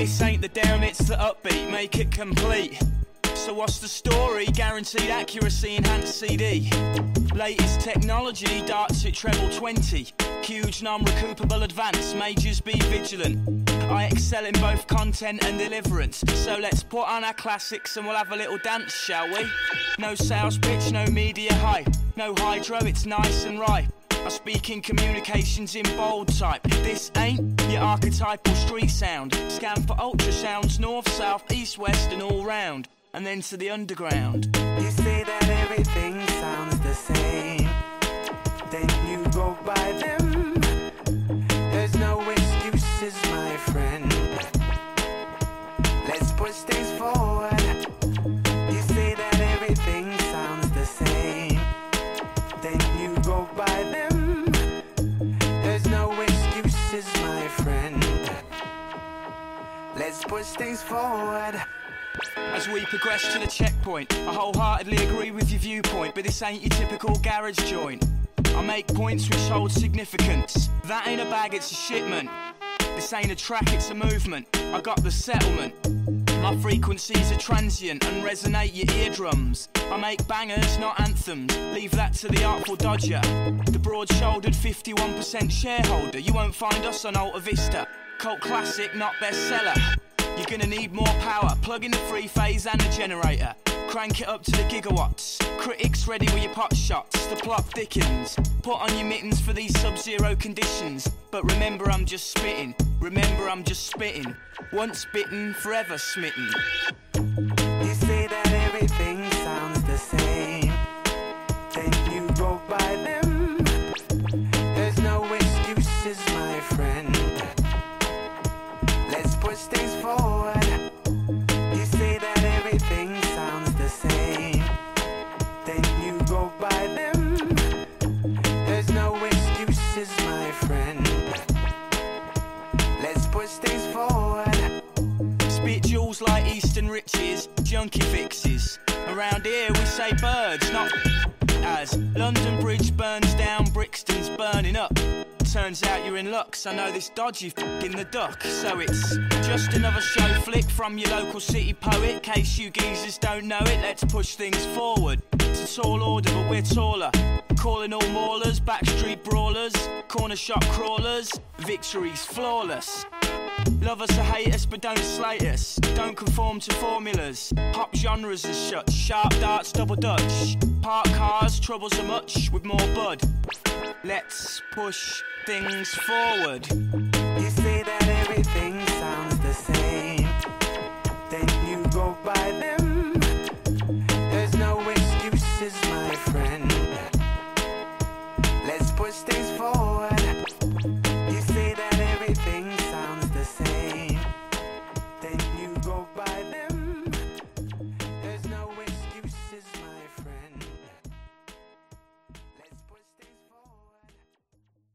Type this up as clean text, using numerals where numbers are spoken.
This ain't the down, it's the upbeat, make it complete. So what's the story? Guaranteed accuracy, enhanced CD. Latest technology, darts at treble 20. Huge non-recoupable advance, majors be vigilant. I excel in both content and deliverance. So let's put on our classics and we'll have a little dance, shall we? No sales pitch, no media hype. No hydro, it's nice and ripe. I speak in communications in bold type. This ain't your archetypal street sound. Scan for ultrasounds, north, south, east, west and all round. And then to the underground. You say that everything sounds the same, then you go by them. There's no excuses, my friend. Let's push things forward. You say that everything sounds the same, then you go by them. There's no excuses, my friend. Let's push things forward. As we progress to the checkpoint, I wholeheartedly agree with your viewpoint, but this ain't your typical garage joint. I make points which hold significance. That ain't a bag, it's a shipment. This ain't a track, it's a movement. I got the settlement. My frequencies are transient and resonate your eardrums. I make bangers, not anthems. Leave that to the Artful Dodger. The broad-shouldered 51% shareholder. You won't find us on Alta Vista. Cult classic, not bestseller. You're gonna need more power. Plug in the three-phase and the generator. Crank it up to the gigawatts. Critics ready with your pot shots. The plot thickens. Put on your mittens for these sub-zero conditions. But remember I'm just spitting. Remember I'm just spitting. Once bitten, forever smitten. You say that everything sounds the same, then you go by them. There's no excuses, my friend. Let's push things forward. You say that everything sounds the same, then you go by them. There's no excuses, my friend. Let's push things forward. Spit jewels like Eastern riches, junkie fixes. Around here we say birds, not as London Bridge burns down, Brixton's burning up. Turns out you're in luck, so I know this dodgy f***ing the duck. So it's just another show flick from your local city poet. Case you geezers don't know it, let's push things forward. It's a tall order, but we're taller. Calling all maulers, backstreet brawlers, corner shop crawlers. Victory's flawless. Love us or hate us, but don't slate us. Don't conform to formulas. Pop genres are shut. Sharp darts, double dutch. Park cars, troubles are much with more bud. Let's push things forward.